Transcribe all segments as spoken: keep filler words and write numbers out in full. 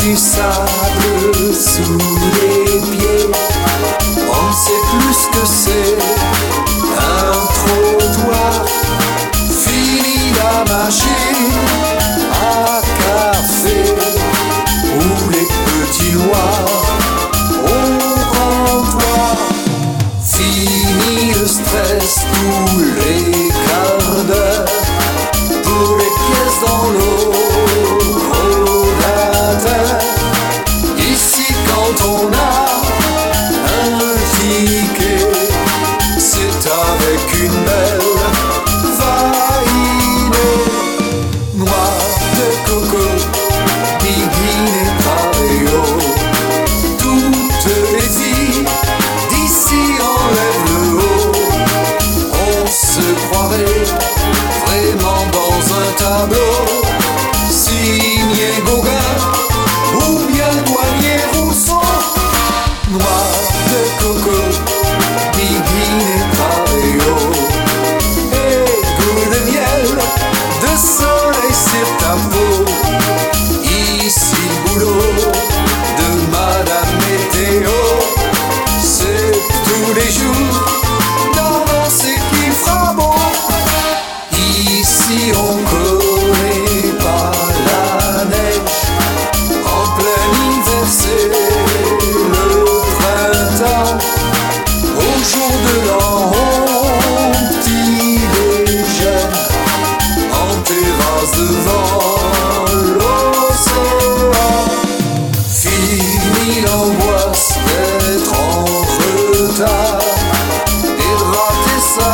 du sable sous les pieds. On ne sait plus ce que c'est un trottoir. Fini la machine à café où les petits noirs au comptoir. Fini le stress tous les quarts d'heure pour les pièces dans l'eau. Ici quand on a un ticket, c'est avec une belle vainée. Noix de coco, biguine et paréo. Toutes les filles d'ici enlèvent le haut. On se croirait vraiment dans un tableau signé Gauguin ou bien douanier Rousseau. Noix de coco, biguine et paréo. Et goût de miel, de soleil sur ta peau. Ici le boulot de Madame Météo, c'est tous les jours. Non, non, c'est qu'il fera beau. Ici on connaît pas la neige. En plein hiver c'est le printemps. Au jour de l'an on petit déjeune en terrasse devant l'océan. Fini l'angoisse d'être en retard et de rater sa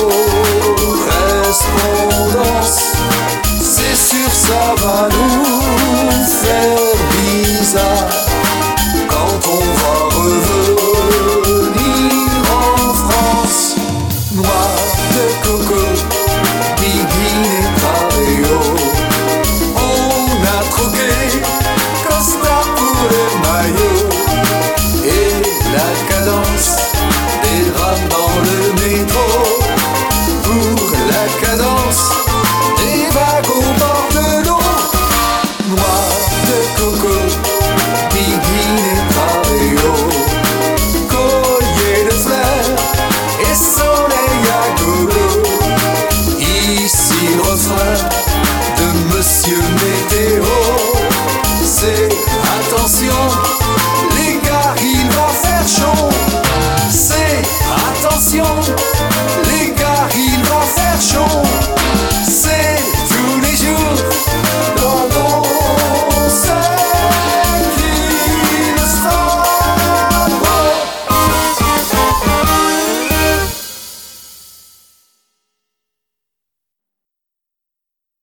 correspondance. C'est sûr ça va nous faire bizarre quand on va revenir en France. Noix de coco, biguine et paréo. On a troqué Costa pour le maillot et la cadence des drames dans le métro pour la cadence des vagues au bord de l'eau. Noix de coco, biguine et paréo. Collier de fleurs et soleil à gogo. Ici le refrain de Monsieur Météo, c'est attention les gars, il va faire chaud. C'est attention